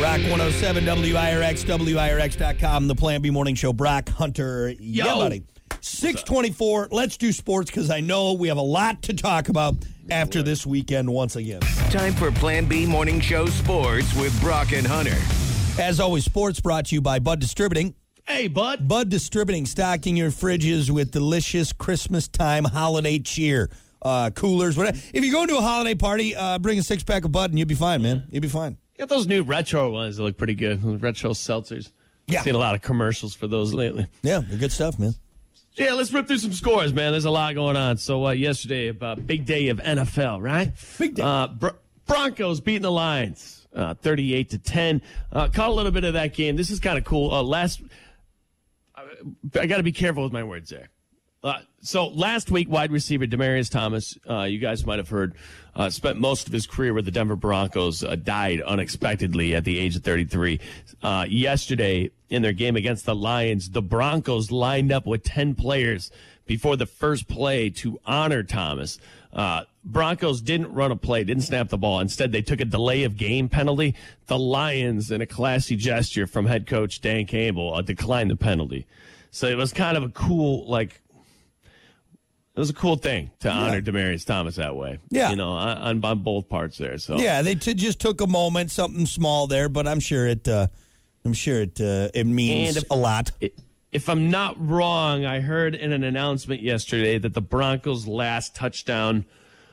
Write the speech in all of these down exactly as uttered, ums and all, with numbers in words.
Rock one oh seven W I R X, W I R X dot com, the Plan B Morning Show. Brock Hunter, yeah, Yo. buddy. six twenty-four, let's do sports because I know we have a lot to talk about after this weekend once again. Time for Plan B Morning Show Sports with Brock and Hunter. As always, sports brought to you by Bud Distributing. Hey, bud. Bud Distributing, stocking your fridges with delicious Christmas time holiday cheer. Uh, coolers, whatever. If you're going to a holiday party, uh, bring a six-pack of Bud and you'll be fine, man. You'll be fine. Got those new retro ones that look pretty good. Those retro seltzers. Yeah. Seen a lot of commercials for those lately. Yeah, they're good stuff, man. Yeah, let's rip through some scores, man. There's a lot going on. So uh, yesterday, about big day of N F L, right? Big day. Uh, Br- Broncos beating the Lions, uh, thirty-eight to ten. Uh, caught a little bit of that game. This is kind of cool. Uh, last, I, I got to be careful with my words there. Uh, so last week, wide receiver Demaryius Thomas, uh, you guys might have heard, uh, spent most of his career with the Denver Broncos, uh, died unexpectedly at the age of thirty-three. Uh, yesterday, in their game against the Lions, the Broncos lined up with ten players before the first play to honor Thomas. Uh, Broncos didn't run a play, didn't snap the ball. Instead, they took a delay of game penalty. The Lions, in a classy gesture from head coach Dan Campbell, uh, declined the penalty. So it was kind of a cool, like, it was a cool thing to honor yeah. Demaryius Thomas that way. Yeah. You know, on, on both parts there. So yeah, they t- just took a moment, something small there, but I'm sure it, uh, I'm sure it, uh, it means if, a lot. It, if I'm not wrong, I heard in an announcement yesterday that the Broncos' last touchdown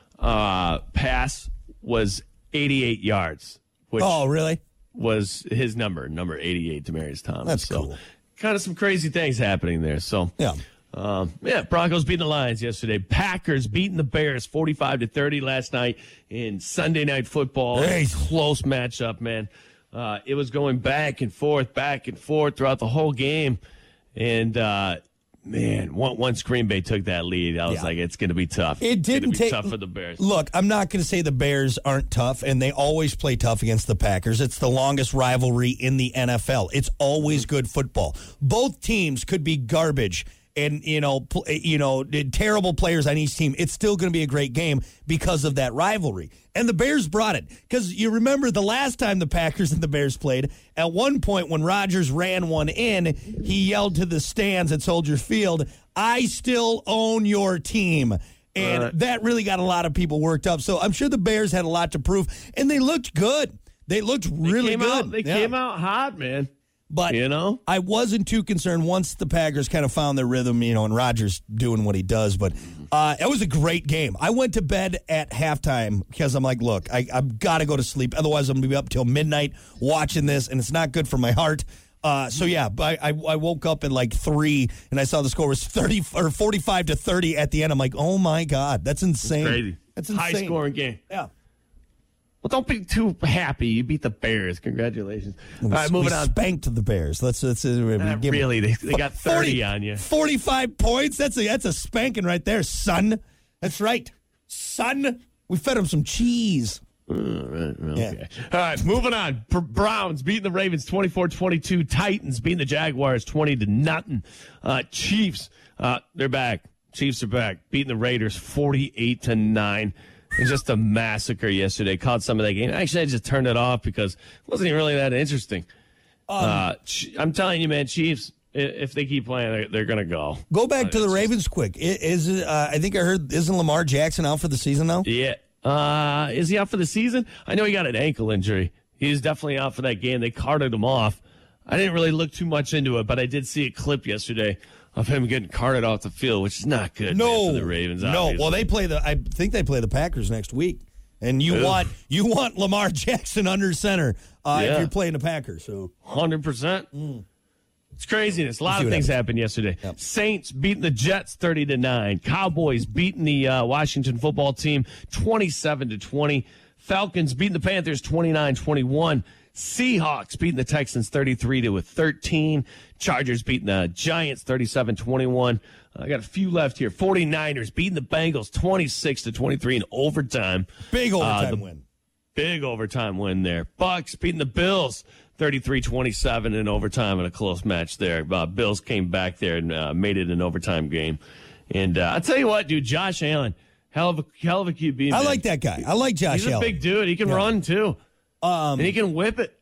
uh, pass was eighty-eight yards. Which oh, really? Was his number, number eighty-eight, Demaryius Thomas. That's so, cool. Kind of some crazy things happening there. So yeah. Um, yeah, Broncos beating the Lions yesterday. Packers beating the Bears forty-five to thirty last night in Sunday Night Football. Hey. Close matchup, man. Uh, it was going back and forth, back and forth throughout the whole game. And, uh, man, once Green Bay took that lead, I was yeah. like, it's going to be tough. It didn't be take tough for the Bears. Look, I'm not going to say the Bears aren't tough, and they always play tough against the Packers. It's the longest rivalry in the N F L. It's always good football. Both teams could be garbage. And, you know, pl- you know, terrible players on each team. It's still going to be a great game because of that rivalry. And the Bears brought it. Because you remember the last time the Packers and the Bears played, at one point when Rodgers ran one in, he yelled to the stands at Soldier Field, "I still own your team." And uh, that really got a lot of people worked up. So I'm sure the Bears had a lot to prove. And they looked good. They looked really they came good. Out, they yeah. came out hot, man. But you know, I wasn't too concerned once the Packers kind of found their rhythm, you know, and Rodgers doing what he does. But uh, it was a great game. I went to bed at halftime because I'm like, look, I, I've got to go to sleep. Otherwise, I'm going to be up till midnight watching this, and it's not good for my heart. Uh, so, yeah, I, I, I woke up at like three, and I saw the score was thirty or forty-five to thirty at the end. I'm like, oh, my God, that's insane. That's crazy. That's insane. High-scoring game. Yeah. Well, don't be too happy. You beat the Bears. Congratulations. All right, moving we on. Spanked the Bears. Let's, let's uh, Not give really. They, they got thirty forty, on you. forty-five points. That's a that's a spanking right there, son. That's right, son. We fed him some cheese. Uh, right, okay. Yeah. All right, moving on. Br- Browns beating the Ravens twenty-four twenty-two. Titans beating the Jaguars twenty to nothing. Uh, Chiefs, uh, they're back. Chiefs are back. Beating the Raiders forty-eight to nine. It was just a massacre yesterday. Caught some of that game. Actually, I just turned it off because it wasn't even really that interesting. Um, uh, I'm telling you, man, Chiefs, if they keep playing, they're, they're going to go. Go back uh, to the just, Ravens quick. Is it, uh, I think I heard, isn't Lamar Jackson out for the season now? Yeah. Uh, is he out for the season? I know he got an ankle injury. He's definitely out for that game. They carted him off. I didn't really look too much into it, but I did see a clip yesterday of him getting carted off the field, which is not good no, man, for the Ravens. No, obviously. well, they play the. I think they play the Packers next week, and you Ugh. want you want Lamar Jackson under center uh, yeah. if you're playing the Packers. So one hundred percent. Mm. It's craziness. A lot Let's of things happens. happened yesterday. Yep. Saints beating the Jets thirty to nine. Cowboys beating the uh, Washington football team twenty-seven to twenty. Falcons beating the Panthers twenty-nine twenty-one. Seahawks beating the Texans thirty-three to thirteen. Chargers beating the Giants thirty-seven twenty-one. I got a few left here. 49ers beating the Bengals twenty-six to twenty-three in overtime. big overtime uh, the win. Big overtime win there. Bucks beating the Bills thirty-three twenty-seven in overtime in a close match there. Uh, Bills came back there and uh, made it an overtime game. And uh, I'll tell you what, dude, Josh Allen, hell of a, hell of a Q B. I man. like that guy. I like Josh He's a Allen. big dude. He can Yeah. run, too. Um, and he can whip it.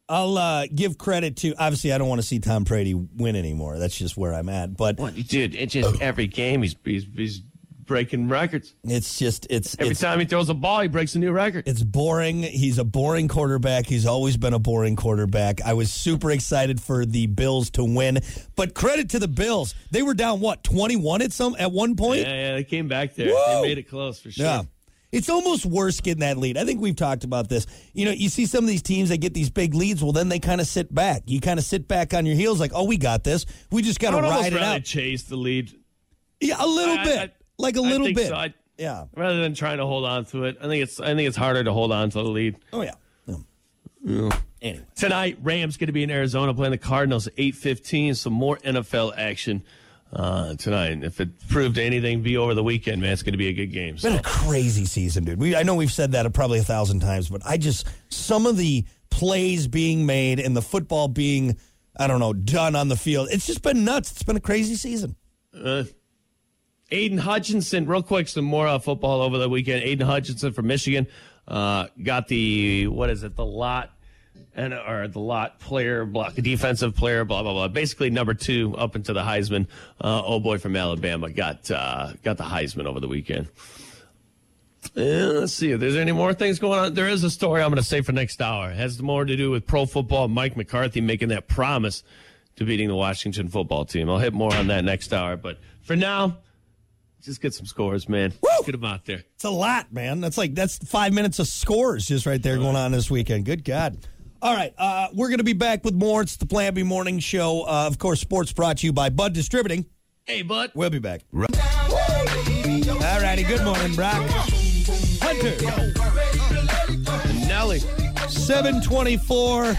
I'll uh, give credit to, obviously, I don't want to see Tom Brady win anymore. That's just where I'm at. But what, dude, it's just every game he's he's, he's breaking records. It's just, it's every it's, time he throws a ball, he breaks a new record. It's boring. He's a boring quarterback. He's always been a boring quarterback. I was super excited for the Bills to win, but credit to the Bills. They were down, what, twenty-one at some at one point? Yeah, yeah, they came back there. Whoa! They made it close for sure. Yeah. It's almost worse getting that lead. I think we've talked about this. You know, you see some of these teams that get these big leads, well, then they kind of sit back. You kind of sit back on your heels like, oh, we got this. We just got to ride it out. Chase the lead. Yeah, a little I, bit. I, like a I little think bit. So. I, yeah. Rather than trying to hold on to it, I think it's I think it's harder to hold on to the lead. Oh, yeah. yeah. yeah. Anyway. Tonight, Rams going to be in Arizona playing the Cardinals at eight fifteen. Some more N F L action. Uh, tonight, and if it proved anything, be over the weekend, man, it's going to be a good game. It's so. been a crazy season, dude. We I know we've said that probably a thousand times, but I just some of the plays being made and the football being, I don't know, done on the field. It's just been nuts. It's been a crazy season. Uh, Aiden Hutchinson, real quick, some more uh, football over the weekend. Aiden Hutchinson from Michigan uh, got the what is it, the lot. And or the lot player, block, defensive player, blah blah blah. Basically, number two up into the Heisman. Uh, oh boy, from Alabama got uh, got the Heisman over the weekend. Uh, let's see if there's any more things going on. There is a story I'm going to say for next hour. It has more to do with pro football. Mike McCarthy making that promise to beating the Washington football team. I'll hit more on that next hour. But for now, just get some scores, man. Just get them out there. It's a lot, man. That's like that's five minutes of scores just right there going on this weekend. Good God. All right, uh, we're going to be back with more. It's the Plan B Morning Show. Uh, of course, sports brought to you by Bud Distributing. Hey, Bud. We'll be back. All righty, good morning, Brock. Hunter. Nelly. seven twenty-four.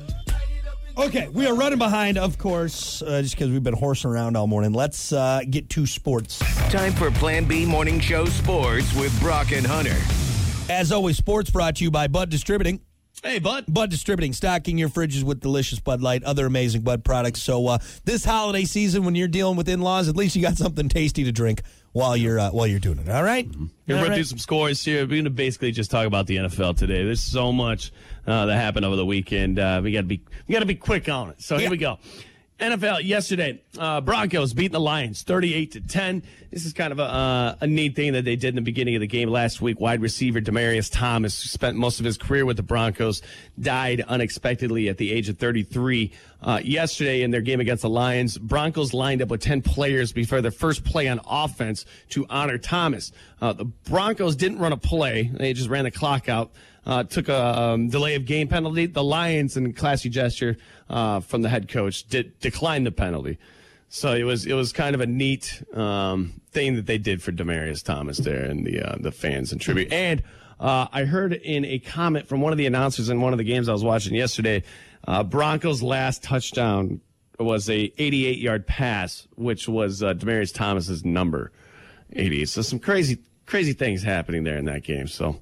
Okay, we are running behind, of course, uh, just because we've been horsing around all morning. Let's uh, get to sports. Time for Plan B Morning Show Sports with Brock and Hunter. As always, sports brought to you by Bud Distributing. Hey, Bud. Bud Distributing, stocking your fridges with delicious Bud Light, other amazing Bud products. So uh, this holiday season, when you're dealing with in-laws, at least you got something tasty to drink while you're uh, while you're doing it. All right? Mm-hmm. We're going to do some scores here. We're going to basically just talk about the N F L today. There's so much uh, that happened over the weekend. Uh, we got to be we got to be quick on it. So yeah. Here we go. N F L yesterday, uh, Broncos beating the Lions thirty-eight to ten. This is kind of a, uh, a neat thing that they did in the beginning of the game last week. Wide receiver Demaryius Thomas, who spent most of his career with the Broncos, died unexpectedly at the age of thirty-three. Uh, yesterday in their game against the Lions, Broncos lined up with ten players before their first play on offense to honor Thomas. Uh, the Broncos didn't run a play. They just ran the clock out. Uh, took a um, delay of game penalty. The Lions, in a classy gesture uh, from the head coach, did declined the penalty. So it was it was kind of a neat um, thing that they did for Demaryius Thomas there and the uh, the fans in tribute. And uh, I heard in a comment from one of the announcers in one of the games I was watching yesterday, uh, Broncos' last touchdown was a eighty-eight yard pass, which was uh, Demaryius Thomas's number, eighty-eight. So some crazy crazy things happening there in that game. So.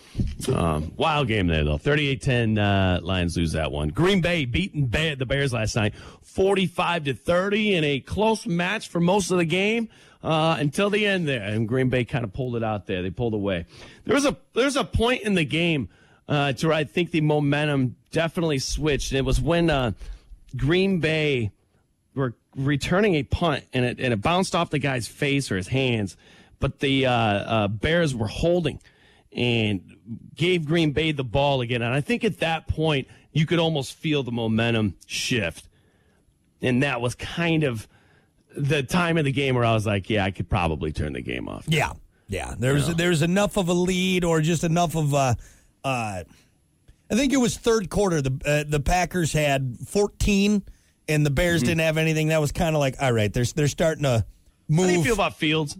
Um, wild game there, though. thirty-eight ten, uh, Lions lose that one. Green Bay beating Bear, the Bears last night, forty-five to thirty in a close match for most of the game uh, until the end there. And Green Bay kind of pulled it out there. They pulled away. There was a there's a point in the game uh, to where I think the momentum definitely switched. And it was when uh, Green Bay were returning a punt, and it, and it bounced off the guy's face or his hands, but the uh, uh, Bears were holding and gave Green Bay the ball again. And I think at that point, you could almost feel the momentum shift. And that was kind of the time of the game where I was like, yeah, I could probably turn the game off. Yeah, yeah. There's You know? there's enough of a lead or just enough of a, uh, I think it was third quarter. The uh, the Packers had fourteen, and the Bears mm-hmm. didn't have anything. That was kind of like, all right, they're, they're starting to move. How do you feel about Fields?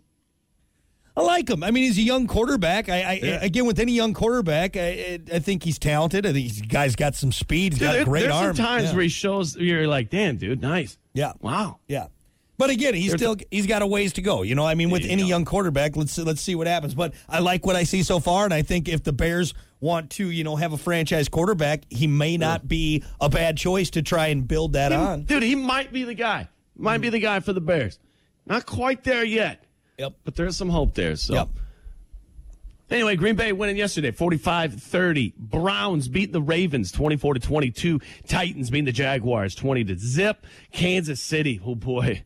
I like him. I mean, he's a young quarterback. I, I yeah. again, with any young quarterback, I, I think he's talented. I think he's guy's got some speed. He's Dude, got a there, great there's arm. There's some times yeah. where he shows you're like, damn, dude, nice. Yeah. Wow. Yeah. But again, he's There's still a, he's got a ways to go. You know, I mean, with any go. young quarterback, let's let's see what happens. But I like what I see so far, and I think if the Bears want to, you know, have a franchise quarterback, he may not yeah. be a bad choice to try and build that he, on. Dude, he might be the guy. Might mm. be the guy for the Bears. Not quite there yet. Yep. But there's some hope there. So. Yep. Anyway, Green Bay winning yesterday, forty-five thirty. Browns beat the Ravens, twenty-four to twenty-two. Titans beating the Jaguars, twenty to zip. Kansas City, oh boy.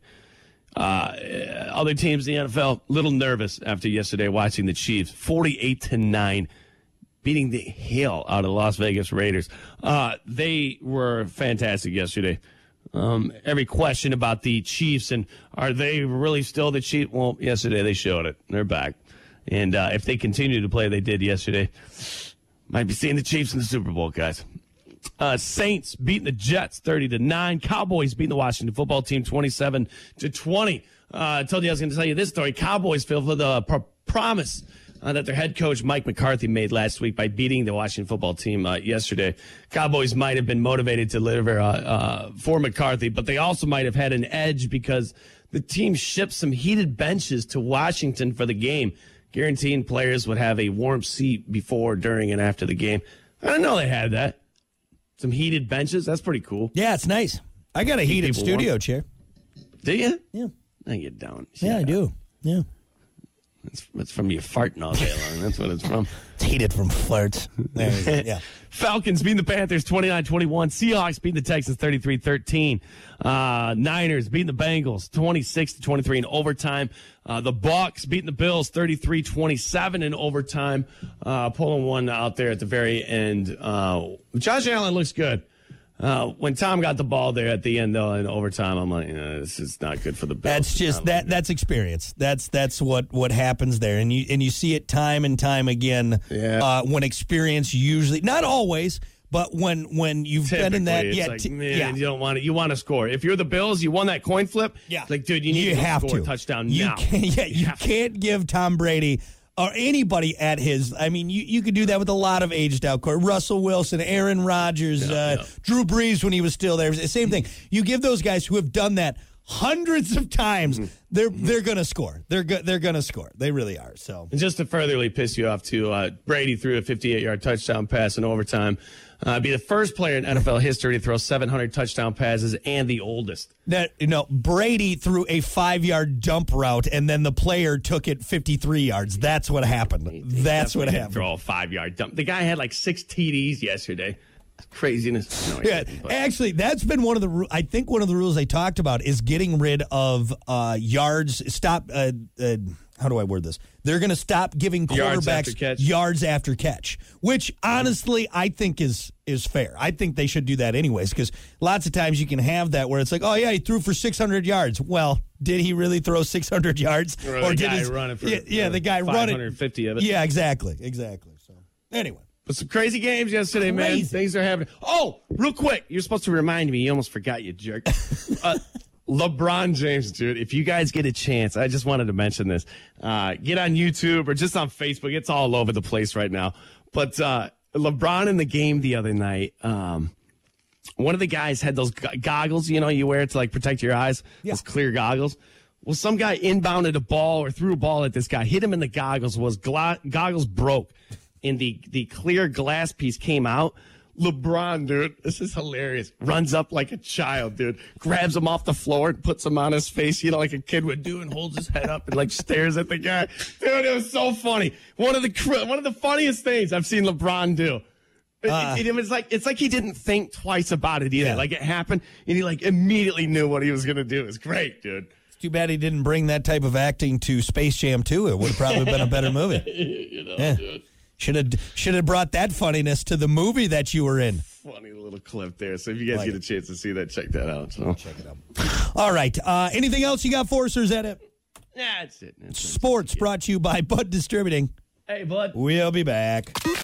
Uh, other teams in the N F L, a little nervous after yesterday watching the Chiefs, forty-eight to nine, beating the hell out of the Las Vegas Raiders. Uh, they were fantastic yesterday. Um, every question about the Chiefs and are they really still the Chiefs? Well, yesterday they showed it. They're back. And uh, if they continue to play they did yesterday, might be seeing the Chiefs in the Super Bowl, guys. Uh, Saints beating the Jets thirty to nine. Cowboys beating the Washington football team twenty-seven to twenty. Uh, I told you I was going to tell you this story. Cowboys feel for the pr- promise uh, that their head coach Mike McCarthy made last week by beating the Washington football team uh, yesterday. Cowboys might have been motivated to deliver uh, uh, for McCarthy, but they also might have had an edge because the team shipped some heated benches to Washington for the game, guaranteeing players would have a warm seat before, during, and after the game. I didn't know they had that. Some heated benches. That's pretty cool. Yeah, it's nice. I got a Keep heated studio warm. chair. Do you? Yeah. I get down. Yeah, I do. Yeah. It's, it's from you farting all day long. That's what it's from. It's heated from farts. There you go. Yeah. Falcons beating the Panthers twenty-nine twenty-one. Seahawks beating the Texans thirty-three thirteen. Uh, Niners beating the Bengals twenty-six to twenty-three in overtime. Uh, the Bucs beating the Bills thirty-three twenty-seven in overtime. Uh, pulling one out there at the very end. Uh, Josh Allen looks good. Uh, when Tom got the ball there at the end, though, in overtime, I'm like, uh, this is not good for the Bills. That's just that. That's experience. That's that's what, what happens there, and you and you see it time and time again. Yeah. Uh, when experience usually, not always, but when when you've Typically, been in that, it's yeah, like, t- man, yeah. you don't want to. You want to score. If you're the Bills, you won that coin flip. Yeah. It's like, dude, you need you to have score to a touchdown you now. Can't, yeah, you, you have can't give Tom Brady or anybody at his. I mean, you, you could do that with a lot of aged out core. Russell Wilson, Aaron Rodgers, Yeah, uh, yeah. Drew Brees when he was still there. Same thing. You give those guys who have done that hundreds of times. Mm-hmm. They're they're gonna score. They're go, they're gonna score. They really are. So And just to furtherly piss you off, too, uh, Brady threw a fifty-eight-yard touchdown pass in overtime. Uh, be the first player in N F L history to throw seven hundred touchdown passes and the oldest. that you know Brady threw a five yard dump route and then the player took it fifty-three yards. That's what happened. That's what Definitely didn't happened. Throw a five-yard dump. The guy had like six T Ds yesterday. Craziness. No, he Yeah, didn't, but- actually, that's been one of the. ru- I think one of the rules they talked about is getting rid of uh, yards. Stop. Uh, uh, how do I word this? They're going to stop giving Yards quarterbacks after catch. yards after catch, which honestly I think is is fair. I think they should do that anyways because lots of times you can have that where it's like, oh yeah, he threw for six hundred yards. Well, did he really throw six hundred yards, Or the did guy his, run it for, yeah, yeah uh, the guy run it five hundred fifty of it. Yeah, exactly, exactly. So anyway. But some crazy games yesterday, man. Crazy. Things are happening. Oh, real quick. You're supposed to remind me. You almost forgot, you jerk. uh, LeBron James, dude. If you guys get a chance, I just wanted to mention this. Uh, get on YouTube or just on Facebook. It's all over the place right now. But uh, LeBron in the game the other night, um, one of the guys had those go- goggles, you know, you wear to like protect your eyes. Yeah. Those clear goggles. Well, some guy inbounded a ball or threw a ball at this guy, hit him in the goggles, was gla- goggles broke. And the, the clear glass piece came out. LeBron, dude, this is hilarious. Runs up like a child, dude. Grabs him off the floor and puts him on his face, you know, like a kid would do, and holds his head up and like stares at the guy. Dude, it was so funny. One of the cr- one of the funniest things I've seen LeBron do. It, Uh, it, it was like it's like he didn't think twice about it either. Yeah. Like it happened, and he like immediately knew what he was gonna do. It was great, dude. Too bad he didn't bring that type of acting to Space Jam two. It would have probably been a better movie. You know, Yeah. dude. Should have should have brought that funniness to the movie that you were in. Funny little clip there. So if you guys Like get it. a chance to see that, check that out. So. Check it out. All right. Uh, anything else you got for us, or is that it? That's it. That's it. Sports brought to you by Bud Distributing. Hey, bud. We'll be back.